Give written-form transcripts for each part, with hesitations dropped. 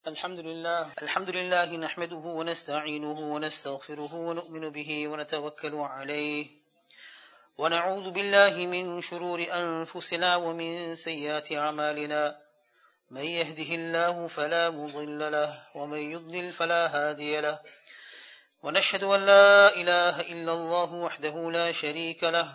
الحمد لله نحمده ونستعينه ونستغفره ونؤمن به ونتوكل عليه ونعوذ بالله من شرور أنفسنا ومن سيئات أعمالنا من يهده الله فلا مضل له ومن يضلل فلا هادي له ونشهد أن لا إله إلا الله وحده لا شريك له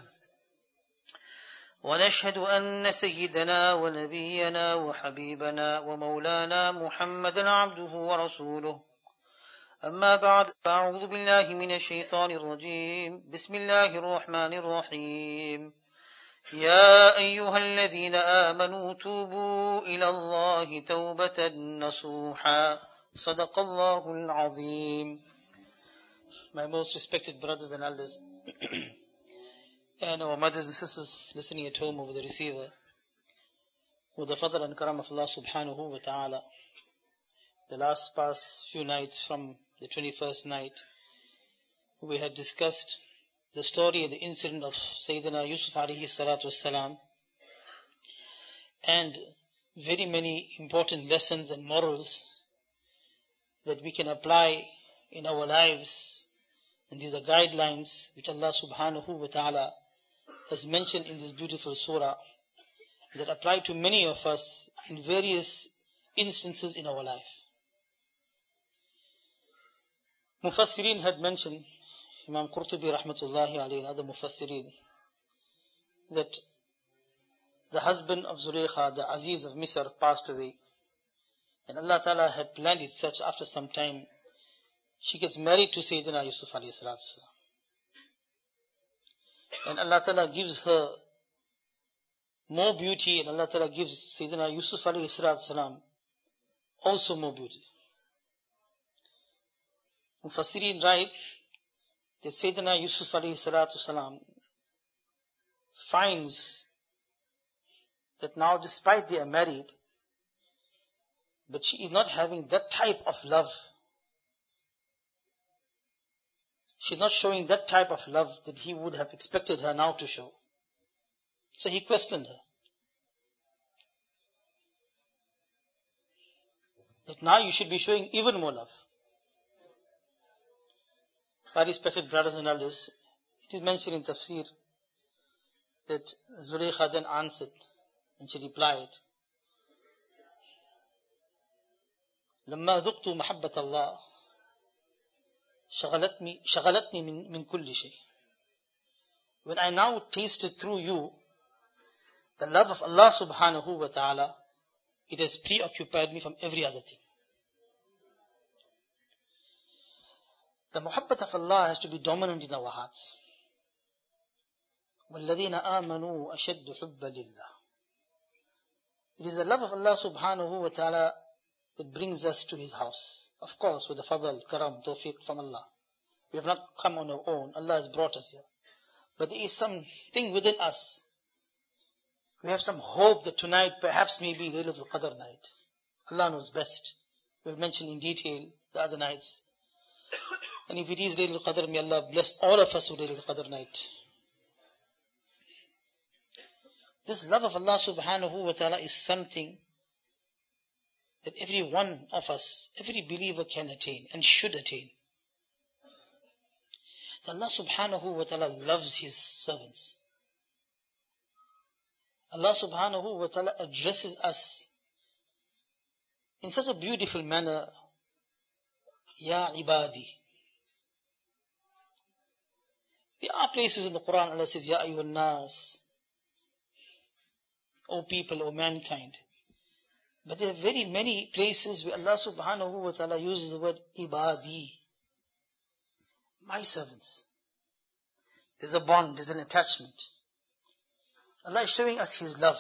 ونشهد أن سيدنا ونبينا وحبيبنا ومولانا محمدا عبده ورسوله أما بعد فأعوذ بالله من الشيطان الرجيم بسم الله الرحمن الرحيم يا أيها الذين آمنوا توبوا إلى الله توبة نصوحا صدق الله العظيم. My most respected brothers and elders and our mothers and sisters listening at home over the receiver, with the fadl and karam of Allah subhanahu wa ta'ala, the past few nights from the 21st night, we had discussed the story and the incident of Sayyidina Yusuf alayhi salatu wassalam, and very many important lessons and morals that we can apply in our lives, and these are guidelines which Allah subhanahu wa ta'ala has mentioned in this beautiful surah that apply to many of us in various instances in our life. Mufassirin had mentioned, Imam Qurtubi rahmatullahi alayhi and other Mufassirin, that the husband of Zulaykha, the Aziz of Misr, passed away. And Allah Ta'ala had planned it such after some time, she gets married to Sayyidina Yusuf alayhi salatu wasalam. And Allah Ta'ala gives her more beauty, and Allah Ta'ala gives Sayyidina Yusuf alayhi salatu wasalam also more beauty. Mufassirin write that Sayyidina Yusuf alayhi salatu wasalam finds that now despite they are married, but she is not having that type of love. She's not showing that type of love that he would have expected her now to show. So he questioned her. That now you should be showing even more love. My respected brothers and elders, it is mentioned in Tafsir that Zulaykha then answered and she replied, لما ذقت محبة الله شغلتني من كل شيء. When I now tasted through you the love of Allah subhanahu wa ta'ala, it has preoccupied me from every other thing. The muhabbat of Allah has to be dominant in our hearts. وَالَّذِينَ آمَنُوا أَشَدُّ حُبًّا لِلَّهِ. It is the love of Allah subhanahu wa ta'ala that brings us to His house. Of course, with the fadl, karam, tawfiq from Allah. We have not come on our own. Allah has brought us here. But there is something within us. We have some hope that tonight perhaps may be Laylatul Qadr night. Allah knows best. We'll mention in detail the other nights. And if it is Laylatul Qadr, may Allah bless all of us with Laylatul Qadr night. This love of Allah subhanahu wa ta'ala is something that every one of us, every believer can attain and should attain. So Allah subhanahu wa ta'ala loves His servants. Allah subhanahu wa ta'ala addresses us in such a beautiful manner. Ya ibadi. There are places in the Quran Allah says, Ya ayyuhan nas, O people, O mankind. But there are very many places where Allah subhanahu wa ta'ala uses the word ibadi. My servants. There's a bond, there's an attachment. Allah is showing us His love.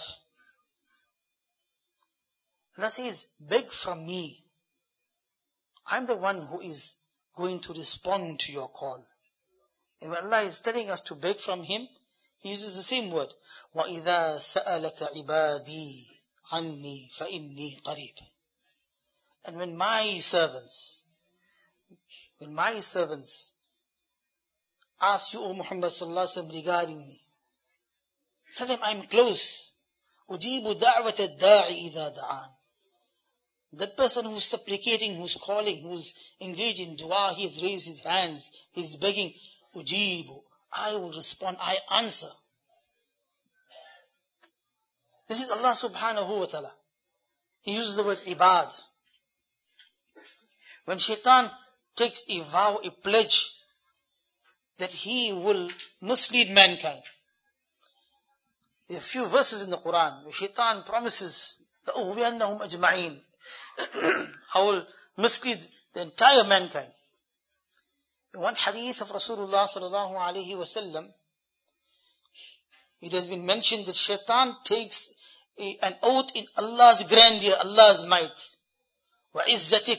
Allah says, beg from me. I'm the one who is going to respond to your call. And when Allah is telling us to beg from Him, He uses the same word. وَإِذَا سَأَلَكَ عِبَادِي عَنِّي فَإِنِّي قَرِيبٌ. And when my servants ask you, O Muhammad sallallahu alaihi wasallam, regarding me, tell them I'm close. أُجِيبُ دَعْوَةَ الدَّاعِ إِذَا دَعَانِ. That person who's supplicating, who's calling, who's engaged in dua, he has raised his hands, he's begging, ujibu, I will respond, I answer. This is Allah subhanahu wa ta'ala. He uses the word ibad. When shaitan takes a vow, a pledge, that he will mislead mankind. There are a few verses in the Quran where shaitan promises, لَأُغْوِيَنَّهُمْ أَجْمَعِينَ I will mislead the entire mankind. In one hadith of Rasulullah sallallahu alayhi wasallam, it has been mentioned that shaitan takes an oath in Allah's grandeur, Allah's might. وَعِزَّتِكَ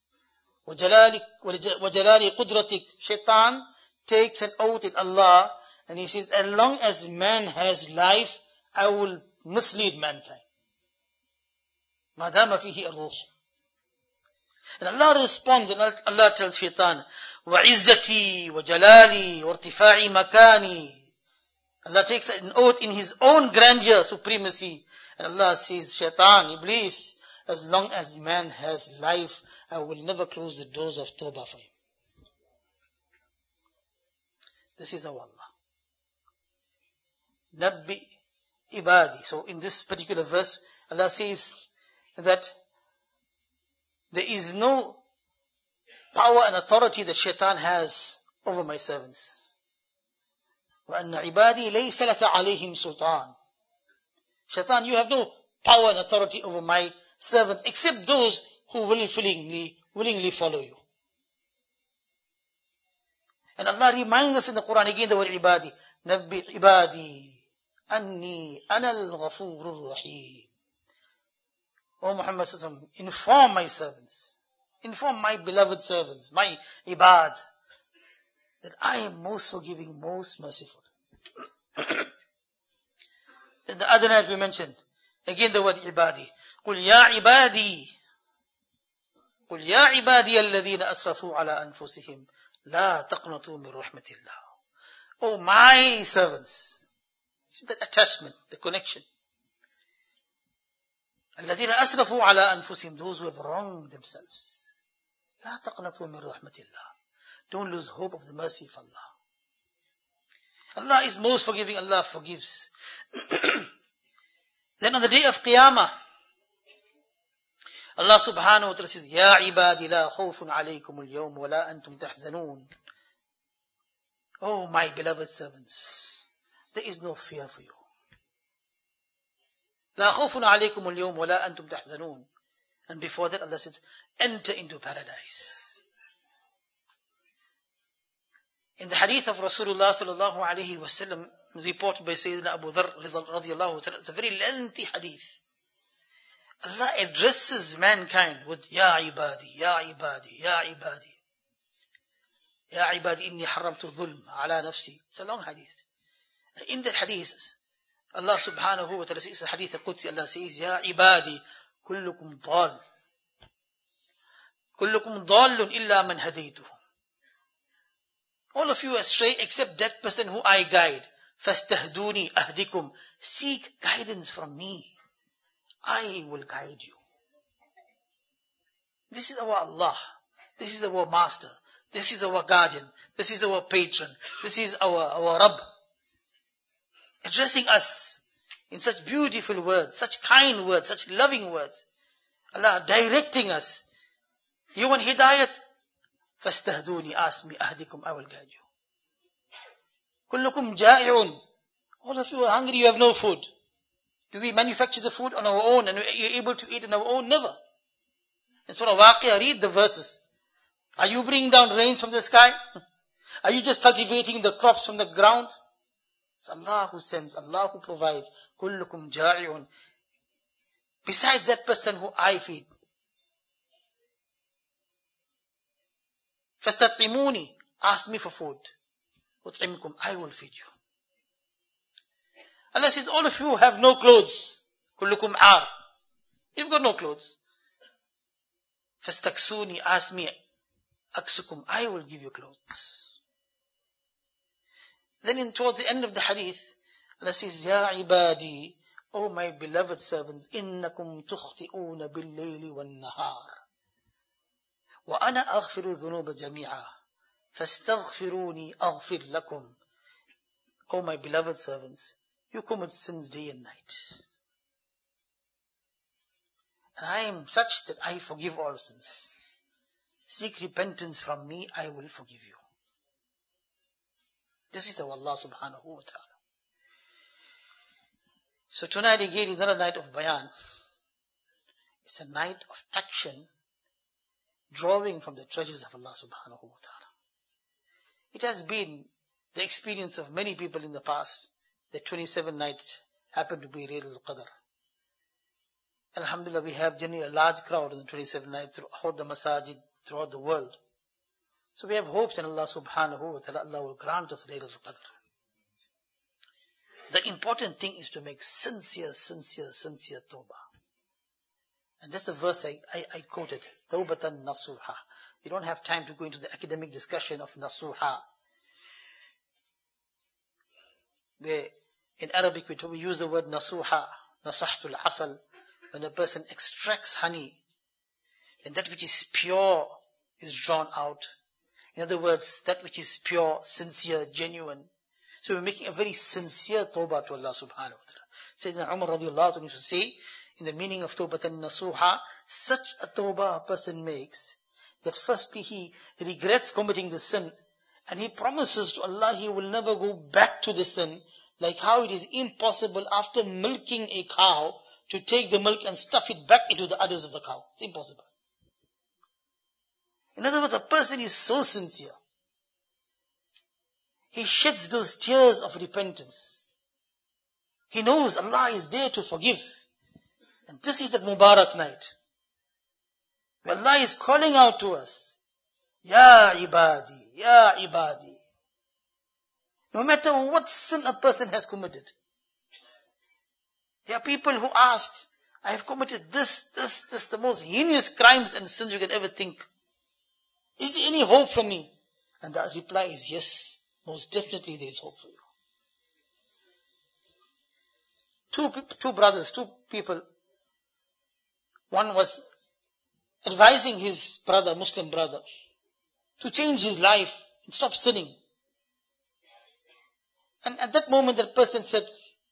وَجَلَالِ قُدْرَتِكَ Shaitan takes an oath in Allah and he says, as long as man has life, I will mislead mankind. مَادَامَ فِيهِ الرُّوحِ And Allah responds and Allah tells Shaitan, وَعِزَّتِي وَجَلَالِي وَارْتِفَاعِ مَكَانِي Allah takes an oath in His own grandeur, supremacy. And Allah says, Shaitan, Iblis, as long as man has life, I will never close the doors of Tawbah for him. This is our Allah. Nabbi ibadi. So in this particular verse, Allah says that there is no power and authority that shaitan has over my servants. وَأَنَّ عِبَادِي لَيْسَ لَكَ عَلَيْهِمْ سُلْطَانٌ Shaitan, you have no power and authority over my servants except those who willingly follow you. And Allah reminds us in the Quran again the word ibadi. Nabbi ibadi anni anal ghafurur rahim. O Muhammad sallallahu alaihi wasallam, inform my servants, inform my beloved servants, my ibad, that I am most forgiving, most merciful. Then the other night we mentioned, again the word ibadi. قُلْ يَا عِبَادِي قُلْ يَا عِبَادِيَ الَّذِينَ أَسْرَفُوا عَلَىٰ أَنفُسِهِمْ لَا تَقْنَطُوا مِنْ رَحْمَةِ اللَّهِ Oh my servants. See that attachment, the connection. الَّذِينَ أَسْرَفُوا عَلَىٰ أَنفُسِهِمْ Those who have wronged themselves. لَا تَقْنَطُوا مِنْ رَحْمَةِ اللَّهِ Don't lose hope of the mercy of Allah. Allah is most forgiving, Allah forgives. Then on the day of Qiyamah, Allah subhanahu wa ta'ala says, Ya ibadi la khawfun alaykum al-yawm wa la antum tahzanun. Oh my beloved servants, there is no fear for you. La khawfun alaykum al-yawm wa la antum tahzanun. And before that Allah says, enter into paradise. In the hadith of Rasulullah sallallahu alayhi wa sallam, reported by Sayyidina Abu Dharr radiyallahu ta'ala, it's a very lengthy hadith. Allah addresses mankind with Ya ibadi, Ya ibadi, Ya ibadi. Ya ibadi inni haramtu dhulm ala nafsi. It's a long hadith. In that hadith, Allah subhanahu wa ta'ala says, the hadith al-Qudsi, Allah says, Ya ibadi, kullukum dhal. Kullukum dhalun illa man hadaytuhu. All of you astray except that person who I guide. فَاسْتَهْدُونِي أَهْدِكُمْ Seek guidance from me. I will guide you. This is our Allah. This is our Master. This is our guardian. This is our patron. This is our Rabb. Addressing us in such beautiful words, such kind words, such loving words. Allah directing us. You want hidayat? فَاسْتَهْدُونِي Ask me, أَهْدِكُمْ I will guide you. كُلُّكُمْ جَائِعٌ All of you are hungry, you have no food. Do we manufacture the food on our own and you're able to eat on our own? Never. In Surah Waqiyah, read the verses. Are you bringing down rains from the sky? Are you just cultivating the crops from the ground? It's Allah who sends, Allah who provides. كُلُّكُمْ جَائِعٌ Besides that person who I feed. فَاسْتَطْعِمُونِي Ask me for food. أُطْعِمْكُمْ I will feed you. Allah says, all of you have no clothes. كُلُّكُمْ عَار You've got no clothes. فَاسْتَكْسُونِي Ask me. أَكْسُكُمْ I will give you clothes. Then towards the end of the hadith, Allah says, Ya ibadi, O my beloved servants, إِنَّكُمْ تُخْطِئُونَ بِاللَّيْلِ وَالنَّهَارِ وَأَنَا أَغْفِرُ الذُّنُوبَ جَمِيعًا فَاسْتَغْفِرُونِي أَغْفِرْ لَكُمْ. O my beloved servants, you commit sins day and night. And I am such that I forgive all sins. Seek repentance from me, I will forgive you. This is our Allah subhanahu wa ta'ala. So tonight again is not a night of bayan. It's a night of action, drawing from the treasures of Allah subhanahu wa ta'ala. It has been the experience of many people in the past that 27 night happened to be Laylatul Qadr. Alhamdulillah, we have generally a large crowd on the 27th night throughout the masajid, throughout the world. So we have hopes in Allah subhanahu wa ta'ala, Allah will grant us Laylatul Qadr. The important thing is to make sincere tawbah. And that's the verse I quoted, Tawbatan Nasuha. We don't have time to go into the academic discussion of Nasuha. Where in Arabic we use the word Nasuha, Nasahtul Asal. When a person extracts honey, then that which is pure is drawn out. In other words, that which is pure, sincere, genuine. So we're making a very sincere tawbah to Allah subhanahu wa ta'ala. Sayyidina Umar radiallahu anhu used to say, in the meaning of tawbatan nasuha, such a tawbah a person makes, that firstly he regrets committing the sin, and he promises to Allah he will never go back to the sin, like how it is impossible after milking a cow to take the milk and stuff it back into the udders of the cow. It's impossible. In other words, a person is so sincere. He sheds those tears of repentance. He knows Allah is there to forgive. And this is that Mubarak night, where Allah is calling out to us, Ya ibadi, Ya ibadi. No matter what sin a person has committed. There are people who ask, I have committed this, the most heinous crimes and sins you can ever think. Is there any hope for me? And the reply is yes, most definitely there is hope for you. Two brothers, two people. One was advising his brother, Muslim brother, to change his life and stop sinning. And at that moment that person said,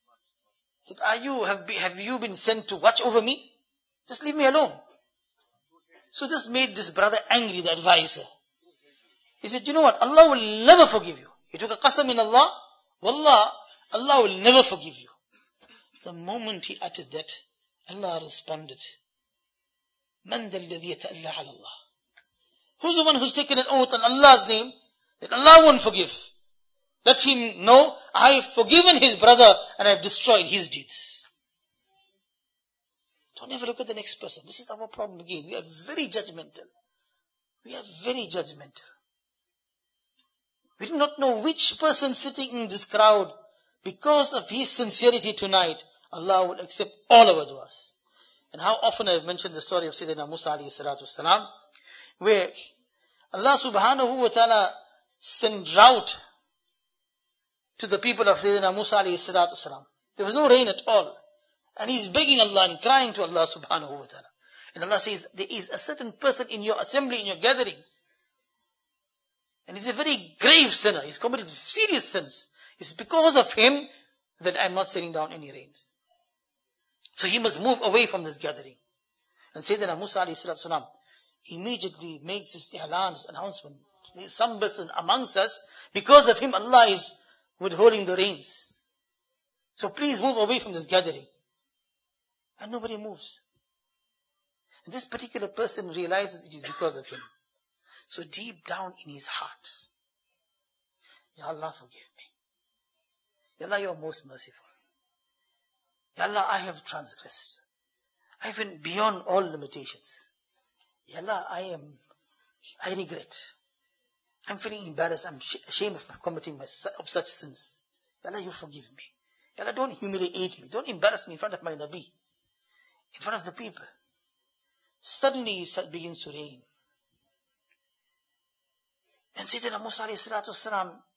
have you been sent to watch over me? Just leave me alone. So this made this brother angry, the advisor. He said, you know what? Allah will never forgive you. He took a qasam in Allah. Wallah, Allah will never forgive you. The moment he uttered that, Allah responded, Man dhal ladhi yata'alla ala Allah. Who's the one who's taken an oath on Allah's name that Allah won't forgive? Let him know, I have forgiven his brother and I have destroyed his deeds. Don't ever look at the next person. This is our problem again. We are very judgmental. We do not know which person sitting in this crowd, because of his sincerity tonight, Allah will accept all our du'as. And how often I have mentioned the story of Sayyidina Musa alayhi salatu wasalam, where Allah subhanahu wa ta'ala sent drought to the people of Sayyidina Musa alayhi salatu wasalam. There was no rain at all. And he's begging Allah and crying to Allah subhanahu wa ta'ala. And Allah says, there is a certain person in your assembly, in your gathering. And he's a very grave sinner. He's committed serious sins. It's because of him that I'm not sending down any rains. So he must move away from this gathering. And Sayyidina Musa alayhi salatu wasalam immediately makes this announcement. There is some person amongst us, because of him Allah is withholding the rains. So please move away from this gathering. And nobody moves. And this particular person realizes it is because of him. So deep down in his heart, Ya Allah, forgive me. Ya Allah, you are most merciful. Ya Allah, I have transgressed. I have been beyond all limitations. Ya Allah, I regret. I'm feeling embarrassed. I'm ashamed of committing of such sins. Ya Allah, you forgive me. Ya Allah, don't humiliate me. Don't embarrass me in front of my Nabi. In front of the people. Suddenly it begins to rain. And Sayyidina Musa alayhi salatu wasalam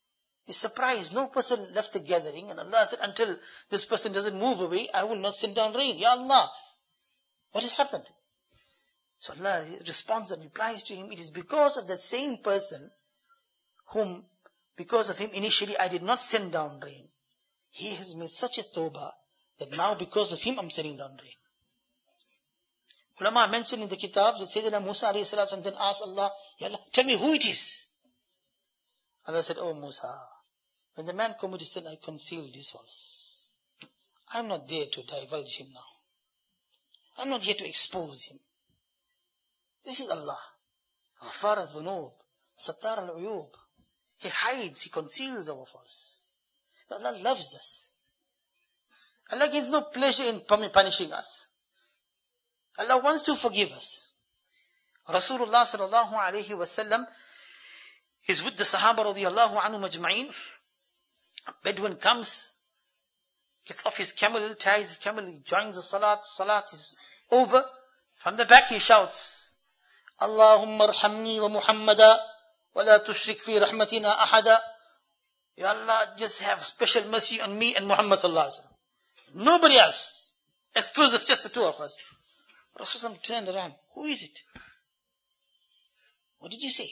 He's surprised. No person left the gathering. And Allah said, until this person doesn't move away, I will not send down rain. Ya Allah, what has happened? So Allah responds and replies to him, it is because of that same person whom, because of him initially I did not send down rain. He has made such a tawbah that now because of him I'm sending down rain. Ulama mentioned in the kitab that Sayyidina Musa alayhi salam then asked Allah, Ya Allah, tell me who it is. Allah said, oh Musa, when the man committed sin, I concealed his faults. I'm not there to divulge him now. I'm not here to expose him. This is Allah. Ghafar al-dhunub, Sattar al-uyub. He hides, He conceals our faults. Allah loves us. Allah gives no pleasure in punishing us. Allah wants to forgive us. Rasulullah sallallahu alayhi wasallam is with the Sahaba radiyallahu anhum ajma'in. A Bedouin comes, gets off his camel, ties his camel, he joins the salat. Salat is over. From the back he shouts, Allahumma arhamni wa Muhammada wa la tushrik fi rahmatina ahada. Ya Allah, just have special mercy on me and Muhammad sallallahu alayhi wa sallam. Nobody else. Exclusive, just the two of us. Rasulullah turned around. Who is it? What did you say?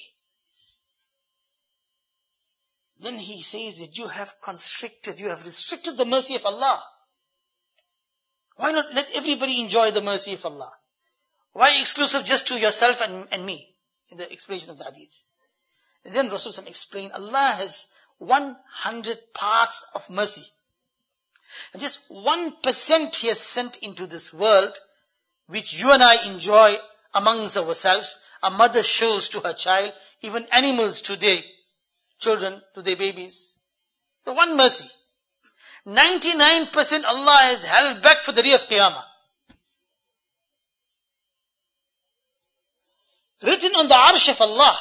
Then he says that you have restricted the mercy of Allah. Why not let everybody enjoy the mercy of Allah? Why exclusive just to yourself and me? In the explanation of the hadith. And then Rasulullah explained, Allah has 100 parts of mercy. And just 1% He has sent into this world, which you and I enjoy amongst ourselves. A mother shows to her child, even animals to their children, to their babies. The one mercy. 99% Allah has held back for the day of Qiyamah. Written on the arsh of Allah.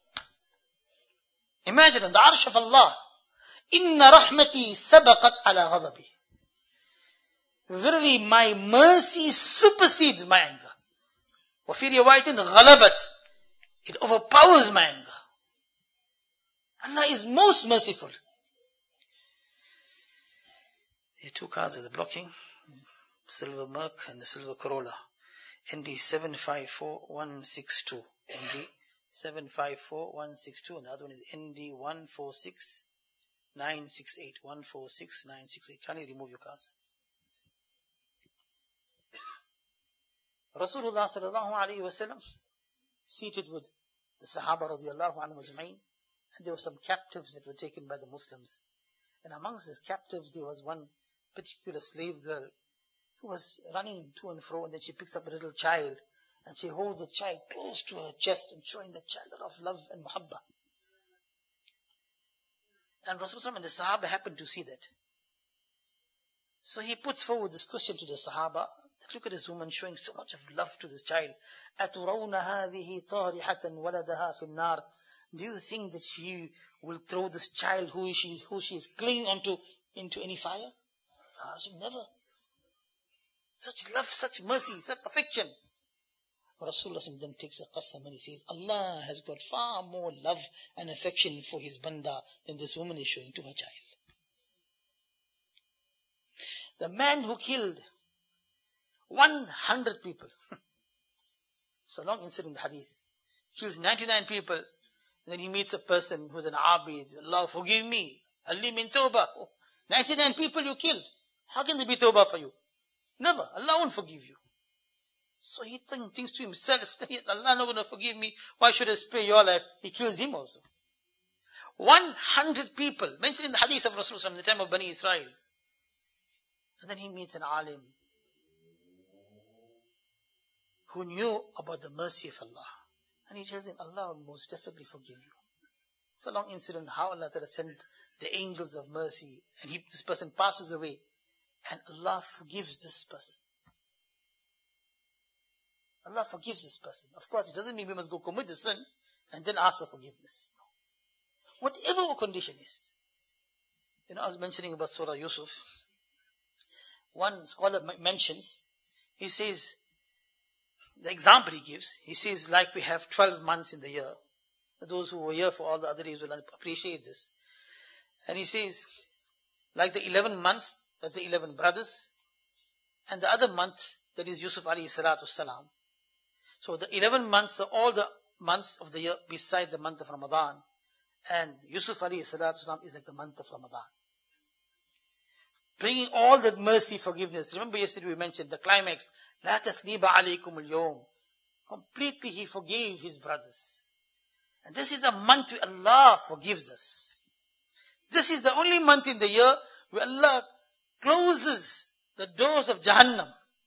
Imagine on the arsh of Allah. Inna rahmati sabaqat ala ghadabi. Verily my mercy supersedes my anger. وفي رواية غلبت. It overpowers my anger. Allah is most merciful. There are two cars that are blocking. Silver Merc and the Silver Corolla. ND 754162. ND 754162. And the other one is ND 146968. 146968. Kindly remove your cars. Rasulullah sallallahu alayhi wa sallam seated with the Sahaba radiyallahu anhu ajma'in, and there were some captives that were taken by the Muslims. And amongst these captives there was one particular slave girl who was running to and fro, and then she picks up a little child and she holds the child close to her chest and showing the child a lot of love and muhabba. And Rasulullah and the Sahaba happened to see that. So he puts forward this question to the Sahaba. Look at this woman showing so much of love to this child. أَتُرَوْنَ هَذِهِ طَارِحَةً وَلَدَهَا فِي النَّارِ. Do you think that she will throw this child who she is clinging onto into any fire? Never. Such love, such mercy, such affection. Rasulullah then takes a qasam and he says, Allah has got far more love and affection for His banda than this woman is showing to her child. The man who killed 100 people. It's a long incident in the hadith. Kills 99 people. And then he meets a person who's an abid. Allah forgive me. Ali min tawbah. 99 people you killed. How can there be tawbah for you? Never. Allah won't forgive you. So he thinks to himself, Allah not going to forgive me. Why should I spare your life? He kills him also. 100 people. Mentioned in the hadith of Rasulullah in the time of Bani Israel. And then he meets an alim who knew about the mercy of Allah. And he tells him, Allah will most definitely forgive you. It's a long incident how Allah Ta'ala sent the angels of mercy, and this person passes away, and Allah forgives this person. Allah forgives this person. Of course, it doesn't mean we must go commit the sin and then ask for forgiveness. No. Whatever our condition is. I was mentioning about Surah Yusuf. One scholar mentions, he says, the example he gives, he says, like we have 12 months in the year. Those who were here for all the other days will appreciate this. And he says, like the 11 months, that's the 11 brothers, and the other month, that is Yusuf alayhi salatu salam. So the 11 months are all the months of the year beside the month of Ramadan. And Yusuf alayhi salatu salam is like the month of Ramadan. Bringing all that mercy, forgiveness. Remember yesterday we mentioned the climax. لا تثريب عليكم اليوم. Completely he forgave his brothers. And this is the month where Allah forgives us. This is the only month in the year where Allah closes the doors of Jahannam.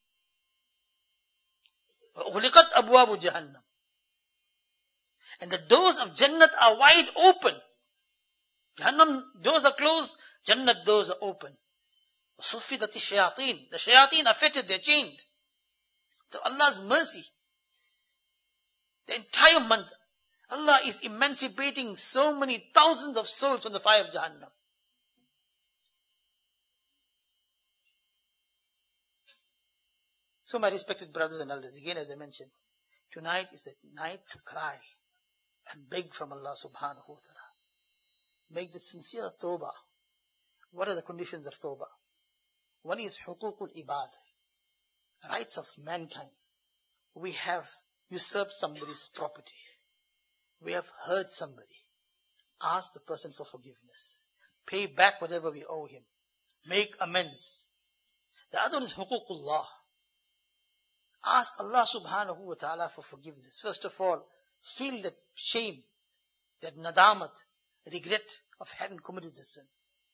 وَغُلِقَتْ أَبْوَابُ جَهَنَّمْ. And the doors of Jannat are wide open. Jahannam doors are closed, Jannat doors are open. وَصُفِّدَتِ الشَّيَاطِينَ. The shayateen are fettered, they're chained. To Allah's mercy. The entire month, Allah is emancipating so many thousands of souls from the fire of Jahannam. So my respected brothers and elders, again as I mentioned, tonight is the night to cry and beg from Allah subhanahu wa ta'ala. Make the sincere tawbah. What are the conditions of tawbah? One is huququl ibad, rights of mankind. We have usurped somebody's property. We have hurt somebody. Ask the person for forgiveness. Pay back whatever we owe him. Make amends. The other one is huququllah. Ask Allah subhanahu wa ta'ala for forgiveness. First of all, feel that shame, that nadamat, regret of having committed the sin.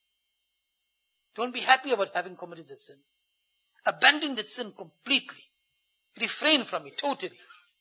Don't be happy about having committed the sin. Abandon that sin completely. Refrain from it totally.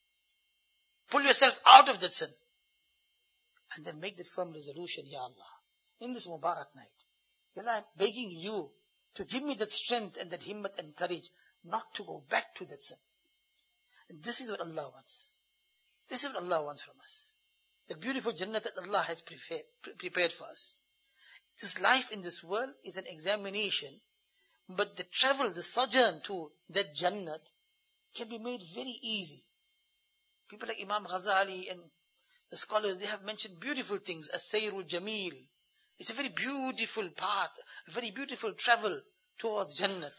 Pull yourself out of that sin. And then make that firm resolution, Ya Allah. In this Mubarak night, Ya Allah, I'm begging you to give me that strength and that himmat and courage not to go back to that sin. And this is what Allah wants. This is what Allah wants from us. The beautiful Jannah that Allah has prepared for us. This life in this world is an examination, but the travel, the sojourn to that Jannah can be made very easy. People like Imam Ghazali and the scholars, they have mentioned beautiful things. As-Sayrul Jameel. It's a very beautiful path, a very beautiful travel towards Jannah.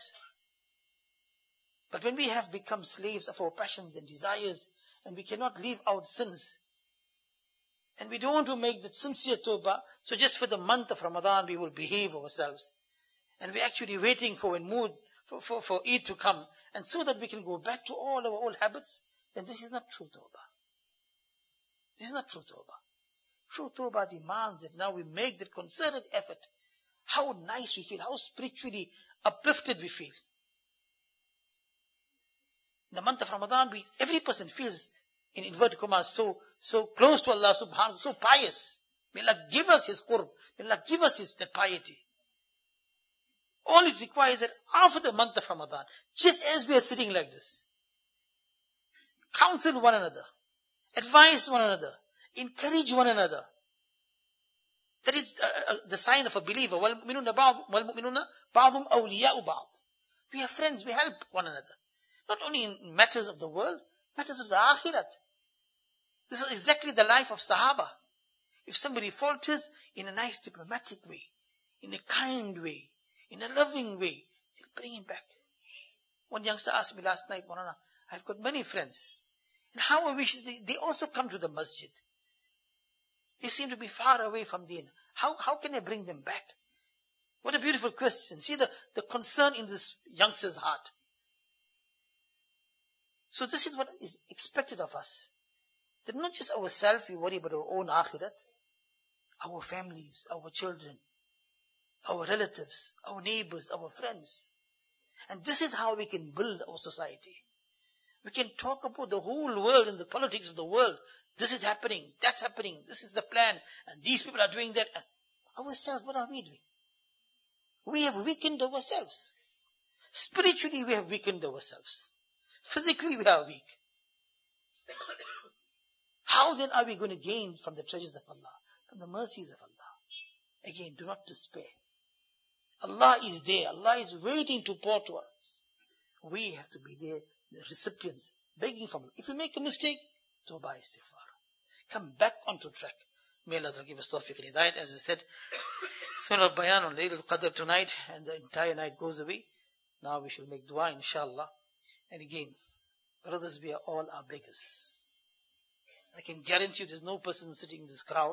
But when we have become slaves of our passions and desires, and we cannot leave out sins, and we don't want to make that sincere tawbah, so just for the month of Ramadan we will behave ourselves. And we're actually waiting for a mood, for Eid to come, and so that we can go back to all our old habits, then this is not true tawbah. This is not true tawbah. True tawbah demands that now we make that concerted effort. How nice we feel, how spiritually uplifted we feel. In the month of Ramadan, every person feels, in inverted commas, so close to Allah subhanahu wa ta'ala, so pious. May Allah give us His qurb. May Allah give us that piety. All it requires that after the month of Ramadan, just as we are sitting like this, counsel one another, advise one another, encourage one another. That is the sign of a believer. وَالْمُؤْمِنُونَ بَعْضُهُمْ أَوْلِيَاءُ بَعْضٍ. We are friends, we help one another. Not only in matters of the world, matters of the akhirat. This is exactly the life of Sahaba. If somebody falters in a nice diplomatic way, in a kind way, in a loving way, they'll bring him back. One youngster asked me last night, Maulana, I've got many friends. And how I wish they also come to the masjid. They seem to be far away from Deen. How can I bring them back? What a beautiful question. See the concern in this youngster's heart. So this is what is expected of us. That not just ourselves, we worry about our own akhirat, our families, our children, our relatives, our neighbors, our friends. And this is how we can build our society. We can talk about the whole world and the politics of the world. This is happening, that's happening, this is the plan, and these people are doing that. Ourselves, what are we doing? We have weakened ourselves. Spiritually, we have weakened ourselves. Physically, we are weak. How then are we going to gain from the treasures of Allah, from the mercies of Allah? Again, do not despair. Allah is there. Allah is waiting to pour to us. We have to be there, the recipients, begging from Allah. If we make a mistake, tawbah istighfar. Come back onto track. May Allah give us tawfiq and hidayat. As I said, Surah Bayan on Laylatul Qadr tonight, and the entire night goes away. Now we shall make dua, inshallah. And again, brothers, we are all our beggars. I can guarantee you there's no person sitting in this crowd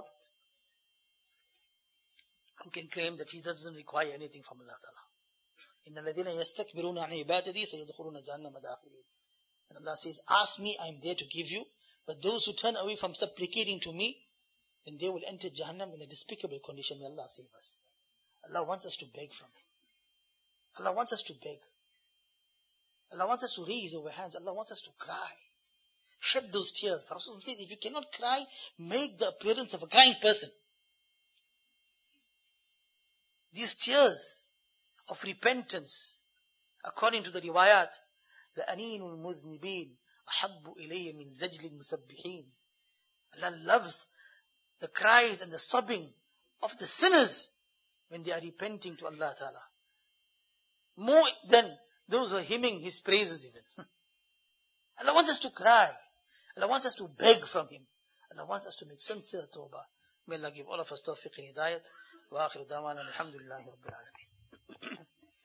who can claim that he doesn't require anything from Allah Ta'ala. إِنَّ الَّذِينَ يَسْتَكْبِرُونَ عَنْ عِبَادَتِي سَيَدْخُلُونَ جَهَنَّمَ دَاخِرِينَ. And Allah says, ask me, I am there to give you. But those who turn away from supplicating to me, then they will enter Jahannam in a despicable condition. May Allah save us. Allah wants us to beg from Him. Allah wants us to beg. Allah wants us to raise our hands. Allah wants us to cry. Shed those tears. Rasulullah says, if you cannot cry, make the appearance of a crying person. These tears of repentance, according to the riwayat, لَأَنِينُ الْمُذْنِبِينَ أَحَبُّ إِلَيَّ مِنْ زَجْلِ الْمُسَبِّحِينَ. Allah loves the cries and the sobbing of the sinners when they are repenting to Allah Ta'ala, more than those who are hymning His praises even. Allah wants us to cry. Allah wants us to beg from Him. Allah wants us to make sincere tawbah. May Allah give all of us tawfiq and hidayat. Wa akhiru da'wana alhamdulillahi rabbil alameen.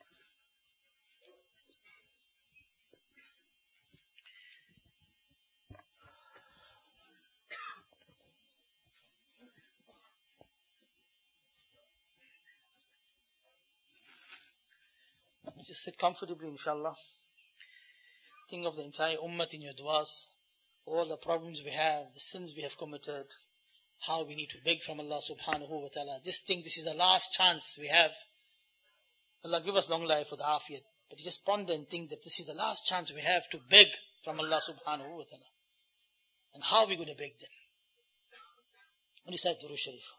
Just sit comfortably, inshallah. Think of the entire ummah in your du'as, all the problems we have, the sins we have committed, how we need to beg from Allah subhanahu wa ta'ala. Just think this is the last chance we have. Allah give us long life for the afiyat. But you just ponder and think that this is the last chance we have to beg from Allah subhanahu wa ta'ala. And how are we going to beg them? When you say Durood Sharif.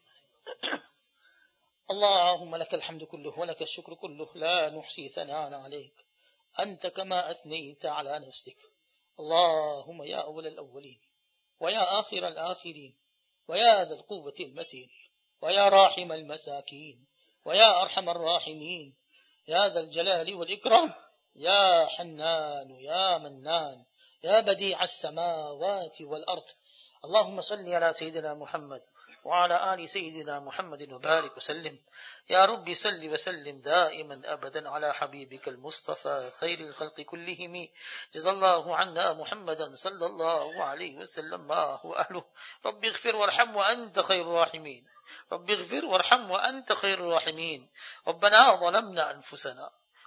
اللهم لك الحمد كله ولك الشكر كله لا نحصي ثناء عليك أنت كما أثنيت على نفسك اللهم يا أول الأولين ويا آخر الآخرين ويا ذا القوة المتين ويا راحم المساكين ويا أرحم الراحمين يا ذا الجلال والإكرام يا حنان يا منان يا بديع السماوات والأرض اللهم صل على سيدنا محمد وعلى آل سيدنا محمد وبارك وسلم يا رب صل وسلم دائما أبدا على حبيبك المصطفى خير الخلق كلهم جزا الله عنا محمدا صلى الله عليه وسلم ما هو أهله رب اغفر وارحم وأنت خير الراحمين رب اغفر وارحم وأنت خير الراحمين ربنا ظلمنا أنفسنا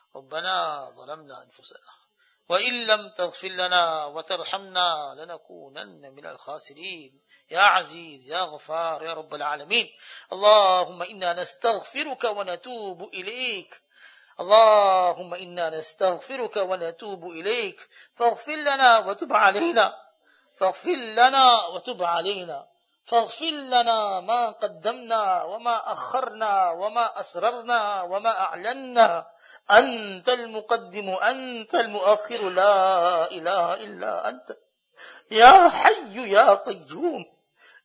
وإن لم تغفر لنا وترحمنا لنكونن من الخاسرين يا عزيز يا غفار يا رب العالمين اللهم إنا نستغفرك ونتوب إليك فاغفر لنا وتب علينا فاغفر لنا ما قدمنا وما أخرنا وما أسررنا وما أعلنا أنت المقدم أنت المؤخر لا إله إلا أنت يا حي يا قيوم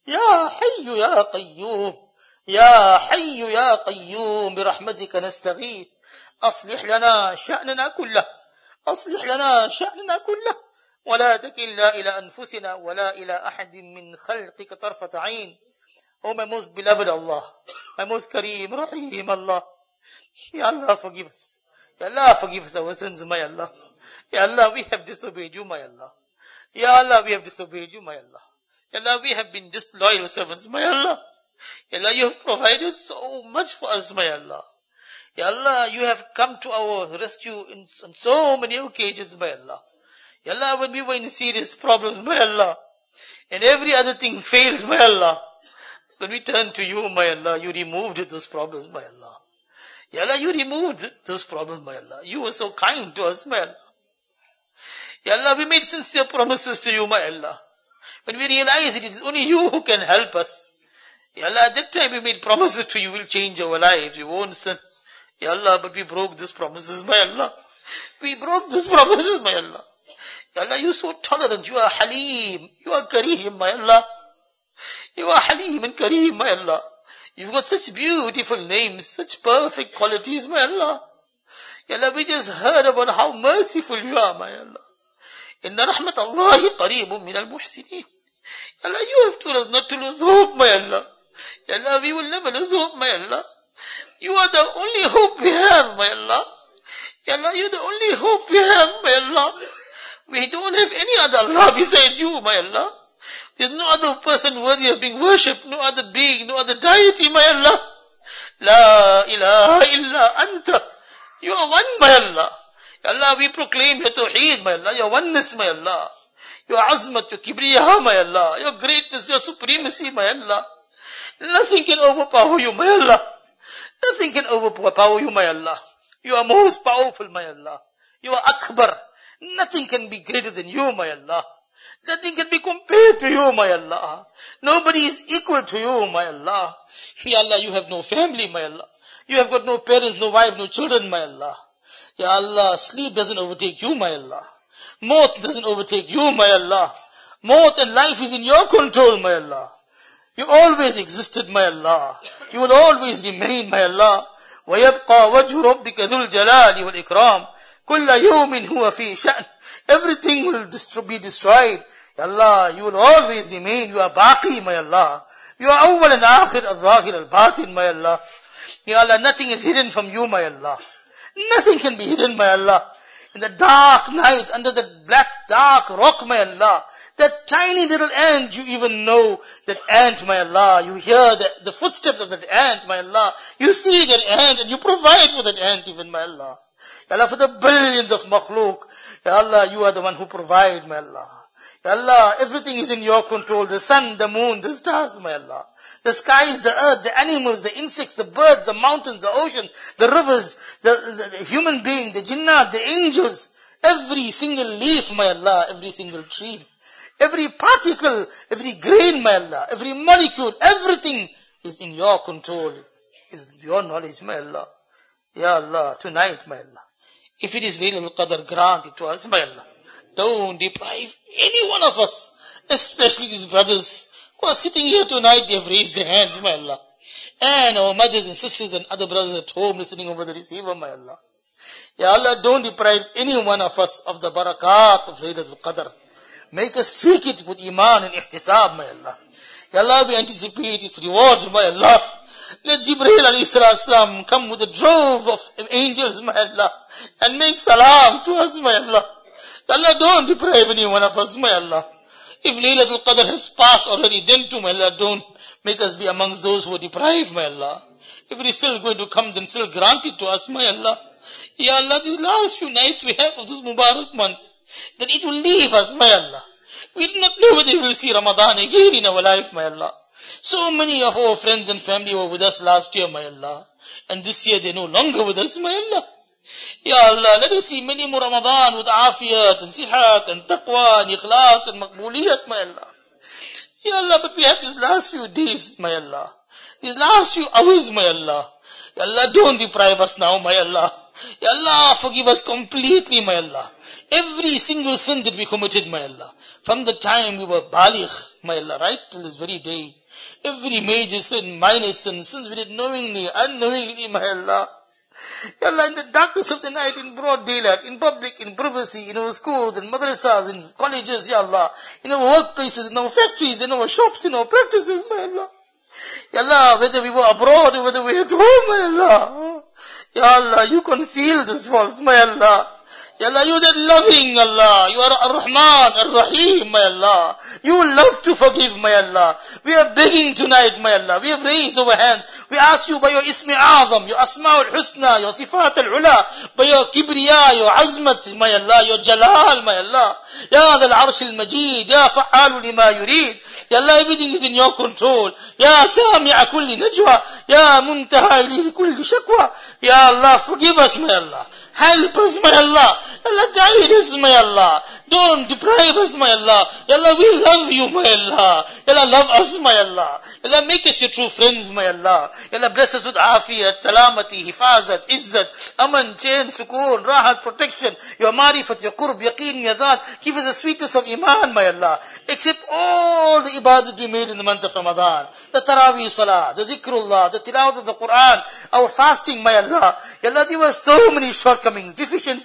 برحمتك نستغيث أصلح لنا شأننا كله ولا تكلنا إلى أنفسنا ولا إلى أحد من خلقك طرفة عين. Oh my most beloved Allah, my most Kareem, Rahim Allah, Ya Allah forgive us. Ya Allah forgive us our sins, my Allah. Ya Allah we have disobeyed you, my Allah. Ya Allah we have disobeyed you, my Allah. Ya Allah we have been disloyal servants, my Allah. Ya Allah you have provided so much for us, my Allah. Ya Allah you have come to our rescue on so many occasions, my Allah. Ya Allah, when we were in serious problems, my Allah, and every other thing failed, my Allah, when we turned to you, my Allah, you removed those problems, my Allah. Ya Allah, you removed those problems, my Allah. You were so kind to us, my Allah. Ya Allah, we made sincere promises to you, my Allah. When we realized it is only you who can help us. Ya Allah, at that time we made promises to you, we'll change our lives, we won't sin. Ya Allah, but we broke those promises, my Allah. We broke those promises, my Allah. Ya Allah, you are so tolerant, you are Halim, you are Kareem, my Allah. You are Halim and Kareem, my Allah. You've got such beautiful names, such perfect qualities, my Allah. Ya Allah, we just heard about how merciful you are, my Allah. Inna rahmatallahi qareebun minal muhsinin. Allah, you have told us not to lose hope, my Allah. Ya Allah, we will never lose hope, my Allah. You are the only hope we have, my Allah. Ya Allah, you are the only hope we have, my Allah. We don't have any other Allah besides you, my Allah. There is no other person worthy of being worshipped, no other being, no other deity, my Allah. La ilaha illa anta. You are one, my Allah. Ya Allah, we proclaim your tawheed, my Allah, your oneness, my Allah. Your azmat, your kibriya, my Allah. Your greatness, your supremacy, my Allah. Nothing can overpower you, my Allah. Nothing can overpower you, my Allah. You are most powerful, my Allah. You are Akbar. Nothing can be greater than you, my Allah. Nothing can be compared to you, my Allah. Nobody is equal to you, my Allah. Ya Allah, you have no family, my Allah. You have got no parents, no wife, no children, my Allah. Ya Allah, sleep doesn't overtake you, my Allah. Maut doesn't overtake you, my Allah. Maut and life is in your control, my Allah. You always existed, my Allah. You will always remain, my Allah. وَيَبْقَى وَجْهُ رَبِّكَ ذُو الْجَلَالِ وَالْإِكْرَامِ كُلَّ يَوْمٍ هُوَ فِي شَأْنٍ. Everything will be destroyed. Ya Allah, you will always remain. You are Baqi, my Allah. You are Awwal and Akhir, Al-Zahir, Al-Batin, my Allah. Ya Allah, nothing is hidden from you, my Allah. Nothing can be hidden, my Allah. In the dark night, under the black dark rock, my Allah, that tiny little ant, you even know that ant, my Allah. You hear the footsteps of that ant, my Allah. You see that ant and you provide for that ant even, my Allah. Ya Allah, for the billions of makhluk, Ya Allah, you are the one who provides, my Allah. Ya Allah, everything is in your control. The sun, the moon, the stars, my Allah. The skies, the earth, the animals, the insects, the birds, the mountains, the ocean, the rivers, the human being, the jinnat, the angels. Every single leaf, my Allah, every single tree. Every particle, every grain, my Allah, every molecule, everything is in your control. Is your knowledge, my Allah. Ya Allah, tonight, my Allah. If it is Laylatul Qadr, grant it to us, my Allah. Don't deprive any one of us, especially these brothers who are sitting here tonight. They have raised their hands, my Allah. And our mothers and sisters and other brothers at home listening over the receiver, my Allah. Ya Allah, don't deprive any one of us of the barakat of Laylatul Qadr. Make us seek it with iman and ihtisab, my Allah. Ya Allah, we anticipate its rewards, my Allah. Let Jibreel alayhi salam come with a drove of angels, my Allah, and make salam to us, my Allah. Ya Allah, don't deprive any one of us, my Allah. If Laylatul Qadr has passed already, then too, my Allah, don't make us be amongst those who are deprived, my Allah. If it is still going to come, then still grant it to us, my Allah. Ya Allah, these last few nights we have of this Mubarak month, that it will leave us, my Allah. We do not know whether we will see Ramadan again in our life, my Allah. So many of our friends and family were with us last year, my Allah. And this year they are no longer with us, my Allah. Ya Allah, let us see many more Ramadan with afiyat and sihat and taqwa and ikhlas and maqbuliyat, my Allah. Ya Allah, but we have these last few days, my Allah. These last few hours, my Allah. Ya Allah, don't deprive us now, my Allah. Ya Allah, forgive us completely, my Allah. Every single sin that we committed, my Allah. From the time we were baligh, my Allah, right till this very day. Every major sin, minor sin, sins we did knowingly, unknowingly, my Allah. Ya Allah, in the darkness of the night, in broad daylight, in public, in privacy, in our schools, in madrasas, in colleges, Ya Allah, in our workplaces, in our factories, in our shops, in our practices, my Allah. Ya Allah, whether we were abroad or whether we were at home, my Allah. Ya Allah, you concealed those faults, my Allah. Ya Allah, you are that loving Allah. You are Ar-Rahman, Ar-Rahim, my Allah. You love to forgive, my Allah. We are begging tonight, my Allah. We have raised our hands. We ask you by your Ismi Azam, your Asma'ul Husna, your Sifat Al-Ula, by your Kibriya, your Azmat, my Allah, your Jalal, my Allah. Ya Dhal Arsh Al-Majid, Ya Fa'alu Lima Yurid. Ya Allah, everything is in your control. Ya Sami'a Kulli Najwa, Ya Muntaha Ilayhi Kulli Shakwa. Ya Allah, forgive us, my Allah. Help us, my Allah. Allah, guide us, my Allah. Don't deprive us, my Allah. Ya Allah, we love you, my Allah. Ya Allah, love us, my Allah. Ya Allah, make us your true friends, my Allah. Ya Allah, bless us with afiyat, salamati, hifazat, izzat, aman, chain, sukoon, rahat, protection, your marifat, your qurb, yaqeen, yadat. Give us the sweetness of iman, my Allah. Accept all the ibadat we made in the month of Ramadan. The Taraweeh Salah, the Dhikrullah, the Tilawat of the Quran, our fasting, my Allah. Ya Allah, there were so many shortcomings, deficiencies, my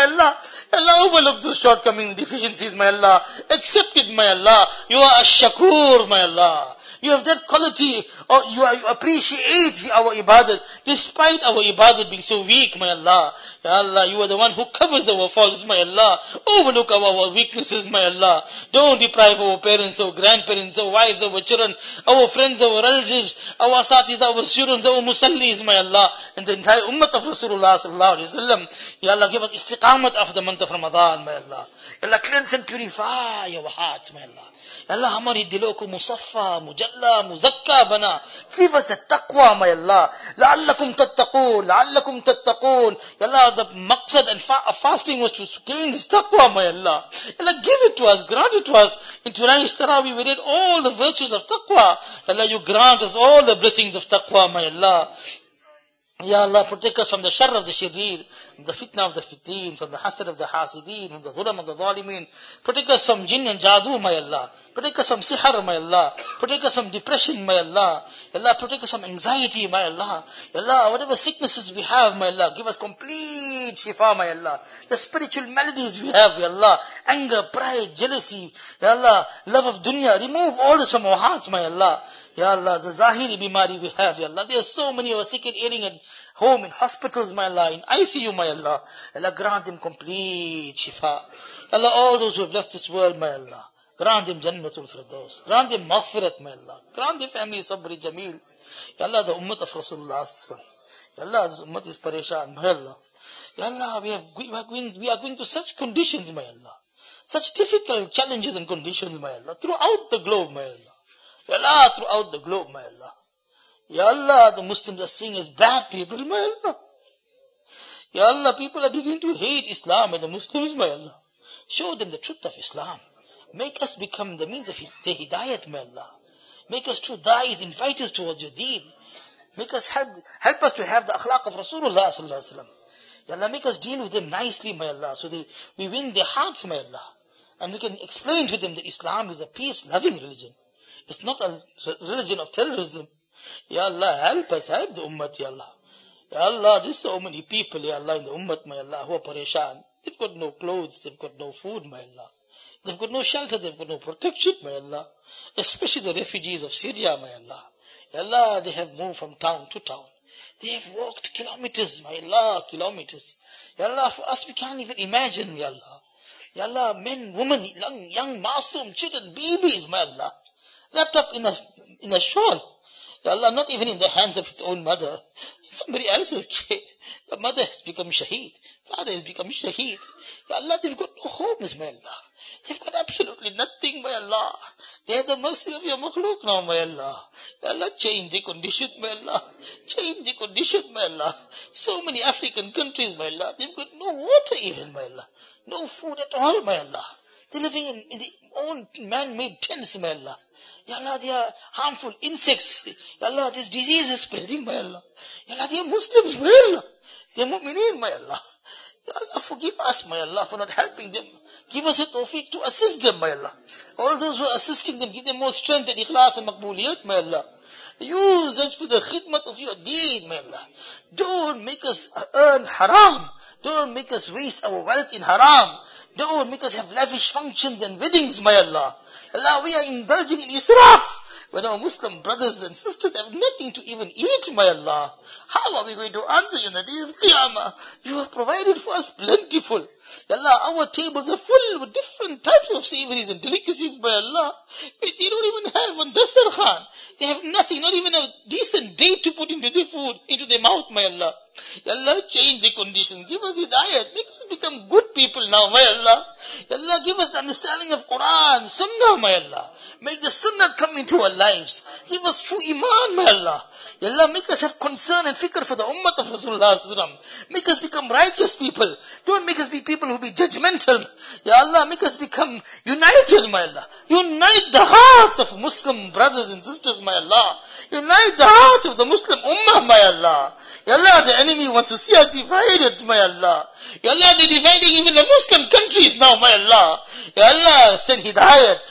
Allah. Allah, overlook those shortcomings, deficiencies, my Allah. Accept it, my Allah. You are Ash-Shakur, my Allah. You have that quality, or you appreciate our ibadat, despite our ibadat being so weak, my Allah. Ya Allah, you are the one who covers our faults, my Allah. Overlook our weaknesses, my Allah. Don't deprive our parents, our grandparents, our wives, our children, our friends, our relatives, our satis, our students, our musallis, my Allah, and the entire ummah of Rasulullah sallallahu alaihi wasallam. Ya Allah, give us istiqamat after the month of Ramadan, my Allah. Ya Allah, cleanse and purify our hearts, my Allah. Ya Allah, hamari dilon ko musaffa, mujalla, muzakka bana. Give us the taqwa, my Allah. La'allakum tattaqoon, la'allakum tattaqoon. Ya Allah, the maqsad and fasting was to gain this taqwa, my Allah. Ya Allah, give it to us, grant it to us. In tonight's Tarawih, we read all the virtues of taqwa. Ya Allah, you grant us all the blessings of taqwa, my Allah. Ya Allah, protect us from the sharr of the sharir, from the fitna of the fitin, from the hasad of the hasideen, from the dhulam of the zalimin. Protect us from jinn and jadoo, my Allah. Protect us from sihr, my Allah. Protect us from depression, my Allah. Ya Allah, protect us from anxiety, my Allah. Ya Allah, whatever sicknesses we have, my Allah, give us complete shifa, my Allah. The spiritual maladies we have, Ya Allah, anger, pride, jealousy, Ya Allah, love of dunya, remove all this from our hearts, my Allah. Ya Allah, the zahiri bimari we have, Ya Allah. There are so many who are sick and ailing at home, in hospitals, my Allah, in ICU, my Allah. Allah, grant them complete shifa. Allah, all those who have left this world, my Allah, grant them Jannatul Firdaus. Grant them maghfirat, my Allah. Grant their family sabri jameel. Ya Allah, the ummah of Rasulullah. Ya Allah, this ummah is pareshan, my Allah. Ya Allah, we are going to such conditions, my Allah. Such difficult challenges and conditions, my Allah. Throughout the globe, my Allah. Ya Allah, throughout the globe, my Allah. Ya Allah, the Muslims are seen as bad people, my Allah. Ya Allah, people are beginning to hate Islam and the Muslims, my Allah. Show them the truth of Islam. Make us become the means of their hidayat, my Allah. Make us true da'is, invite us towards your deen. Make us help us to have the akhlaq of Rasulullah sallallahu alaihi wasallam. Ya Allah, make us deal with them nicely, my Allah, so we win their hearts, my Allah. And we can explain to them that Islam is a peace-loving religion. It's not a religion of terrorism. Ya Allah, help us, help the ummah, Ya Allah. Ya Allah, there's so many people, Ya Allah, in the ummah, my Allah, who are pareshan. They've got no clothes, they've got no food, my Allah. They've got no shelter, they've got no protection, my Allah. Especially the refugees of Syria, my Allah. Ya Allah, they have moved from town to town. They have walked kilometers, my Allah, kilometers. Ya Allah, for us we can't even imagine, Ya Allah. Ya Allah, men, women, young masoom, children, babies, my Allah. Wrapped up in a shawl. Ya Allah, not even in the hands of its own mother. Somebody else's kid. The mother has become shaheed. Father has become shaheed. Ya Allah, they've got no homes, my Allah. They've got absolutely nothing, my Allah. They have the mercy of your makhluk now, my Allah. Ya Allah, change the conditions, my Allah. Change the conditions, my Allah. So many African countries, my Allah, they've got no water even, my Allah. No food at all, my Allah. They're living in their own man-made tents, my Allah. Ya Allah, they are harmful insects. Ya Allah, this disease is spreading, my Allah. Ya Allah, they are Muslims, my Allah. They are mu'mineen, my Allah. Ya Allah, forgive us, my Allah, for not helping them. Give us a tawfiq to assist them, my Allah. All those who are assisting them, give them more strength and ikhlas and maqbooliyat, my Allah. Use us for the khidmat of your deen, my Allah. Don't make us earn haram. Don't make us waste our wealth in haram. Don't make us have lavish functions and weddings, my Allah. Allah, we are indulging in israf. When our Muslim brothers and sisters have nothing to even eat, my Allah. How are we going to answer you in the day of Qiyamah? You have provided for us plentiful. Allah, our tables are full with different types of savories and delicacies, by Allah. But they don't even have one dastarkhan. They have nothing, not even a decent date to put into their food, into their mouth, my Allah. Ya Allah, change the conditions. Give us hidayat. Make us become good people now, my Allah. Ya Allah, give us the understanding of Quran, Sunnah, my Allah. Make the Sunnah come into our lives. Give us true Iman, my Allah. Ya Allah, make us have concern and fikr for the ummah of Rasulullah sallallahu alaihi wasallam. Make us become righteous people. Don't make us be people who be judgmental. Ya Allah, make us become united, my Allah. Unite the hearts of Muslim brothers and sisters, my Allah. Unite the hearts of the Muslim ummah, my Allah. Ya Allah, the enemy wants to see us divided, my Allah. Ya Allah, they're dividing even the Muslim countries now, my Allah. Ya Allah, send hidayat.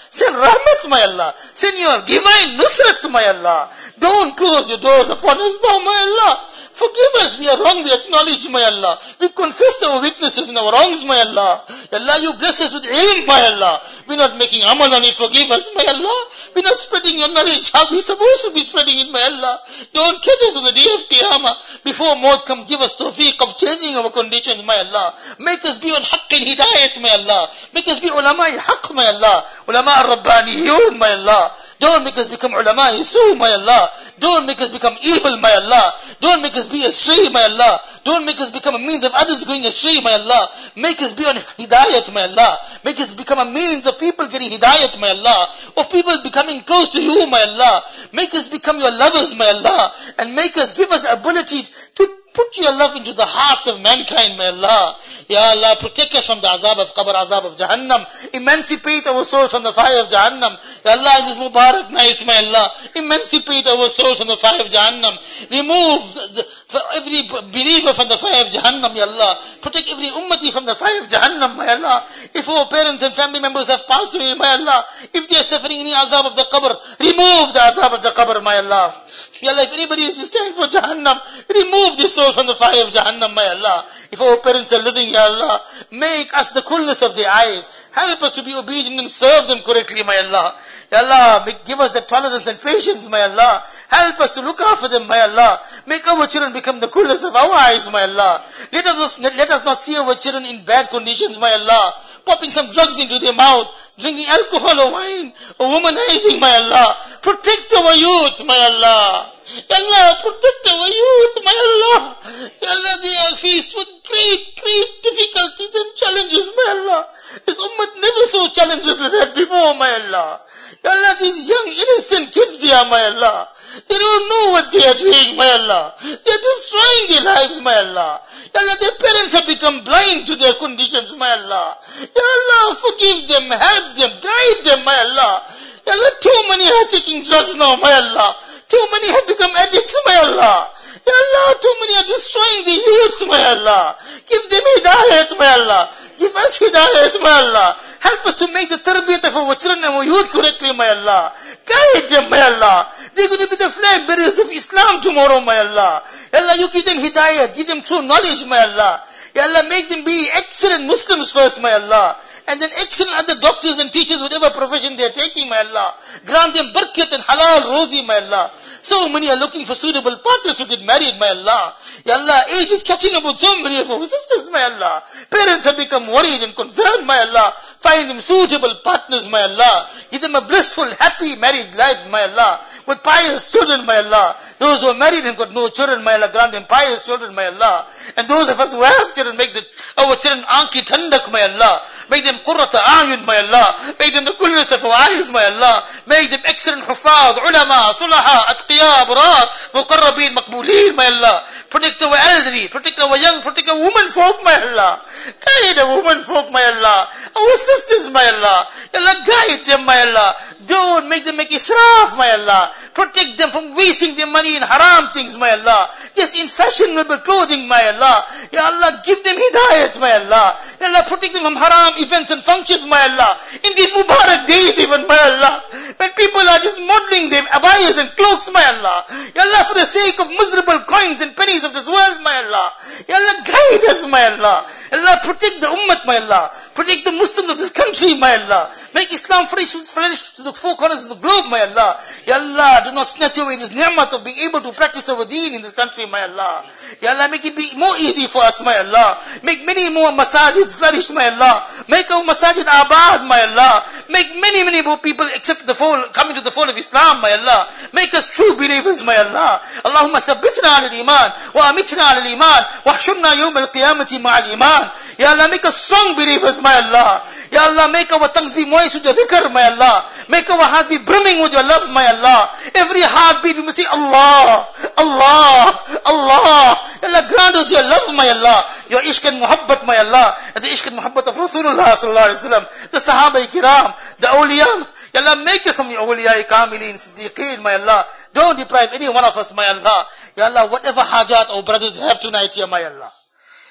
Send rahmat, my Allah. Send your divine nusrat, my Allah. Don't close your doors upon us now, my Allah. Forgive us, we are wrong, we acknowledge, my Allah. We confess our weaknesses and our wrongs, my Allah. Ya Allah, you bless us with ilm, my Allah. We're not making amal on it, forgive us, my Allah. We're not spreading your knowledge, how we're supposed to be spreading it, my Allah. Don't catch us on the day of Qiyamah. Before maut comes, give us tawfiq of changing our conditions, my Allah. Make us be on haqq and hidayat, my Allah. Make us be ulama haqq, my Allah. Ulama al-rabbaniyun, my Allah. Don't make us become ulama isu, my Allah. Don't make us become evil, my Allah. Don't make us be astray, my Allah. Don't make us become a means of others going astray, my Allah. Make us be on hidayat, my Allah. Make us become a means of people getting hidayat, my Allah. Of people becoming close to you, my Allah. Make us become your lovers, my Allah. And make us, give us the ability to put your love into the hearts of mankind, my Allah. Ya Allah, protect us from the azab of qabr, azab of Jahannam. Emancipate our souls from the fire of Jahannam. Ya Allah, in this Mubarak night, my Allah, emancipate our souls from the fire of Jahannam. Remove every believer from the fire of Jahannam, Ya Allah. Protect every ummati from the fire of Jahannam, my Allah. If our parents and family members have passed away, my Allah, if they are suffering any azab of the qabr, remove the azab of the qabr, my Allah. Ya Allah, if anybody is destined for Jahannam, remove this soul from the fire of Jahannam, my Allah. If our parents are living, Ya Allah, make us the coolness of their eyes. Help us to be obedient and serve them correctly, my Allah. Ya Allah, give us the tolerance and patience, my Allah. Help us to look after them, my Allah. Make our children become the coolness of our eyes, my Allah. Let us not see our children in bad conditions, my Allah. Popping some drugs into their mouth, drinking alcohol or wine, or womanizing, my Allah. Protect our youth, my Allah. Ya Allah, protect our youth, my Allah. Ya Allah, they are faced with great difficulties and challenges, my Allah. This ummah never saw challenges like that before, my Allah. Ya Allah, these young innocent kids they are, my Allah. They don't know what they are doing, my Allah. They are destroying their lives, my Allah. Ya Allah, their parents have become blind to their conditions, my Allah. Ya Allah, forgive them, help them, guide them, my Allah. Ya Allah, too many are taking drugs now, my Allah. Too many have become addicts, my Allah. Ya Allah, too many are destroying the youth, my Allah. Give them hidayat, my Allah. Give us hidayat, my Allah. Help us to make the tarbiyat of our children and our youth correctly, my Allah. Guide them, my Allah. They're going to be the flag bearers of Islam tomorrow, my Allah. Ya Allah, you give them hidayat, give them true knowledge, my Allah. Ya Allah, make them be excellent Muslims first, my Allah. And then excellent other doctors and teachers, whatever profession they are taking, my Allah. Grant them barakat and halal, rosy, my Allah. So many are looking for suitable partners to get married, my Allah. Ya Allah, age is catching up with so many of our sisters, my Allah. Parents have become worried and concerned, my Allah. Find them suitable partners, my Allah. Give them a blissful, happy married life, my Allah. With pious children, my Allah. Those who are married and got no children, my Allah, grant them pious children, my Allah. And those of us who have children, make our children anki tandak, my Allah. Make them qurrata ayun, my Allah. Make them the coolness of our eyes, my Allah. Make them excellent hufad, ulama, sulaha, atqiya, abrar, muqarrabeen, maqbooleen, my Allah. Protect our elderly, protect our young, protect our women folk, my Allah. Guide our women folk, my Allah. Our sisters, my Allah. Ya Allah, guide them, my Allah. Don't make them make israf, my Allah. Protect them from wasting their money in haram things, my Allah. Just in fashionable clothing, my Allah. Ya Allah, give them hidayat, my Allah. Ya Allah, protect them from haram events and functions, my Allah. In these Mubarak days even, my Allah. When people are just modeling their abayas and cloaks, my Allah. Ya Allah, for the sake of miserable coins and pennies of this world, my Allah. Ya Allah, guide us, my Allah. Ya Allah, protect the ummah, my Allah. Protect the Muslims of this country, my Allah. Make Islam flourish to the four corners of the globe, my Allah. Ya Allah, do not snatch away this ni'mat of being able to practice our deen in this country, my Allah. Ya Allah, make it be more easy for us, my Allah. Make many more masajid flourish, my Allah. Make our masajid abad, my Allah. Make many more people accept the fold, come into the fold of Islam, my Allah. Make us true believers, my Allah. Allahumma thabbitna ala al-iman, wa amitna ala al-iman, wa hshurna yawm al-qiyamati ma'a al-iman. Ya Allah, make us strong believers, my Allah. Ya Allah, make our tongues be moist with your dhikr, my Allah. Make our hearts be brimming with your love, my Allah. Every heartbeat we must say, Allah, Allah, Allah. Ya Allah, grant us your love, my Allah. Your ishq and muhabbat, my Allah. And the ishq and muhabbat of Rasulullah sallallahu alaihi wasallam. The Sahaba kiram, the awliya. Ya Allah, make us some awliya kamilin, siddiqeen, my Allah. Don't deprive any one of us, my Allah. Ya Allah, whatever hajat our brothers have tonight here, my Allah.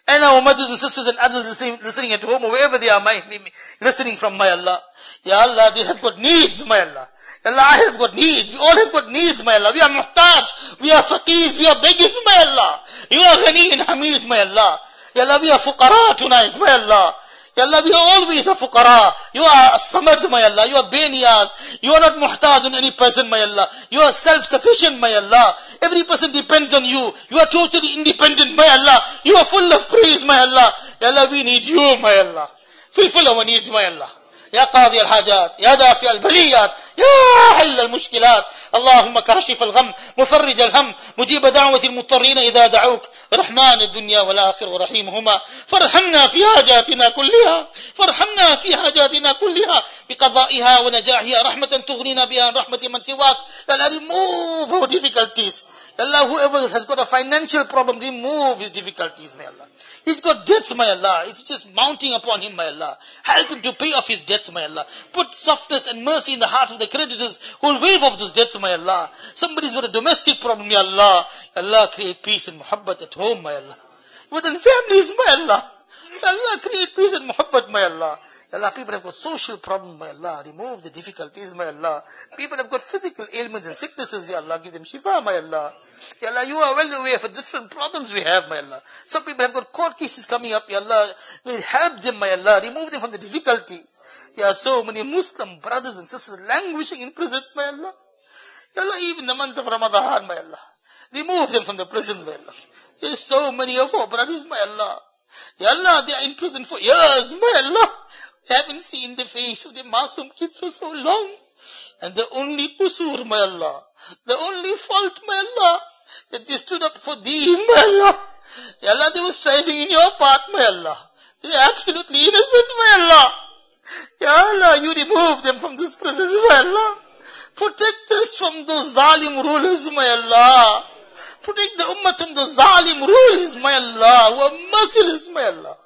and our mothers and sisters and others listening at home or wherever they are listening from, my Allah. Ya Allah, they have got needs, my Allah. Ya Allah, I have got needs. We all have got needs, my Allah. We are muhtaj, we are faqirs, we are beggars, my Allah. You are Ghani and Hamid, my Allah. Ya Allah, we are fuqara tonight, my Allah. Ya Allah, we are always a fuqara. You are a samad, my Allah. You are beniyaz. You are not muhtaj on any person, my Allah. You are self-sufficient, my Allah. Every person depends on you. You are totally independent, my Allah. You are full of praise, my Allah. Ya Allah, we need you, my Allah. Fulfill our needs, my Allah. يا قاضي الحاجات يا دافع البليات يا حل المشكلات اللهم كاشف الغم مفرج الهم مجيب دعوة المضطرين إذا دعوك رحمن الدنيا والآخرة ورحيمهما فارحمنا في حاجاتنا كلها فارحمنا في حاجاتنا كلها بقضائها ونجاحها رحمة تغنينا بها عن رحمة من سواك. Allah, remove our difficulties. Allah, whoever has got a financial problem, remove his difficulties, my Allah. He's got debts, my Allah. It's just mounting upon him, my Allah. Help him to pay off his debts, my Allah. Put softness and mercy in the heart of the creditors who will waive off those debts, my Allah. Somebody's got a domestic problem, ya Allah. Allah, create peace and muhabbat at home, my Allah. Within families, my Allah. Ya Allah, create peace and muhabbat, my Allah. Ya Allah, people have got social problems, my Allah. Remove the difficulties, my Allah. People have got physical ailments and sicknesses, ya Allah. Give them shifa, my Allah. Ya Allah, you are well aware of the different problems we have, my Allah. Some people have got court cases coming up, ya Allah. Will help them, my Allah. Remove them from the difficulties. There are so many Muslim brothers and sisters languishing in prisons, my Allah. Ya Allah, even the month of Ramadan, my Allah. Remove them from the prisons, my Allah. There are so many of our brothers, my Allah. Ya Allah, they are in prison for years, my Allah. They haven't seen the face of the Masoom kids for so long. And the only qusur, my Allah, the only fault, my Allah, that they stood up for Deen, my Allah. Ya Allah, they were striving in your path, my Allah. They are absolutely innocent, my Allah. Ya Allah, you remove them from those prisons, my Allah. Protect us from those zalim rulers, my Allah. Protect the ummah from those zalim rulers, my Allah, who are merciless, my Allah.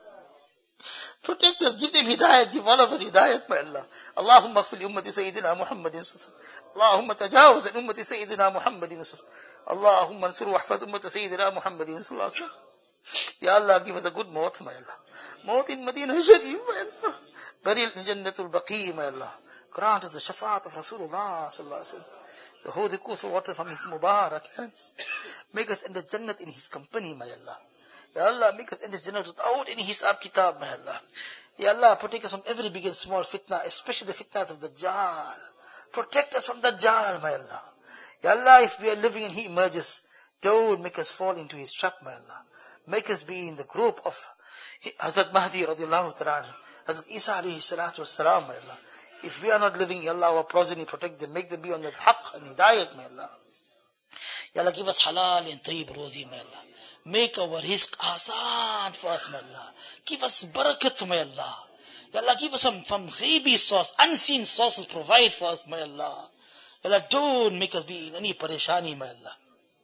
Protect us, give them hidayat, give all of us hidayat, my Allah. Allahumma aghfir li ummati Sayyidina Muhammadin sallallahu alaihi wasallam. Allahumma tajawaz an ummati Sayyidina Muhammadin sallallahu alaihi wasallam. Allahumma ansur wa ahfaz ummati Sayyidina Muhammadin sallallahu alaihi wasallam. Ya Allah, give us a good maut, my Allah. Maut in Medina Sharif, my Allah. Burial in Jannatul Baqi, my Allah. Grant us the shafaat of Rasulullah sallallahu alaihi wasallam. The holy Kawthar water from his Mubarak hands. Make us enter Jannat in his company, my Allah. Ya Allah, make us enter Jannat without any hisab kitab, my Allah. Ya Allah, protect us from every big and small fitna, especially the fitnas of Dajjal. Protect us from Dajjal, my Allah. Ya Allah, if we are living and he emerges, don't make us fall into his trap, my Allah. Make us be in the group of Hazrat Mahdi radiallahu ta'ala, Hazrat Isa alayhi salatu wassalam, my Allah. If we are not living, Ya Allah, our progeny, protect them, make them be on the haqq and hidayat, my Allah. Ya Allah, give us halal and tayyib rozi, my Allah. Make our rizq asan for us, my Allah. Give us barakat, my Allah. Ya Allah, give us some from ghaibi source, unseen sources, provide for us, my Allah. Ya Allah, don't make us be in any parishani, my Allah.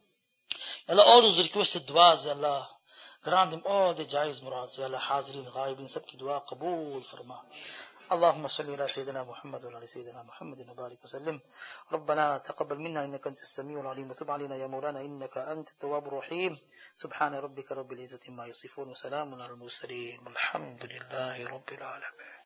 Ya Allah, all those requested du'as, Ya Allah, grant them all the jaiz murads, Ya Allah, hazirin, ghaibin, sabki dua, qabool, farma. اللهم صل على سيدنا محمد وعلى سيدنا محمد وبارك وسلم. ربنا تقبل منا انك انت السميع العليم وتب علينا يا مولانا انك انت التواب الرحيم. سبحان ربك رب العزة عما يصفون وسلام على المرسلين والحمد لله رب العالمين.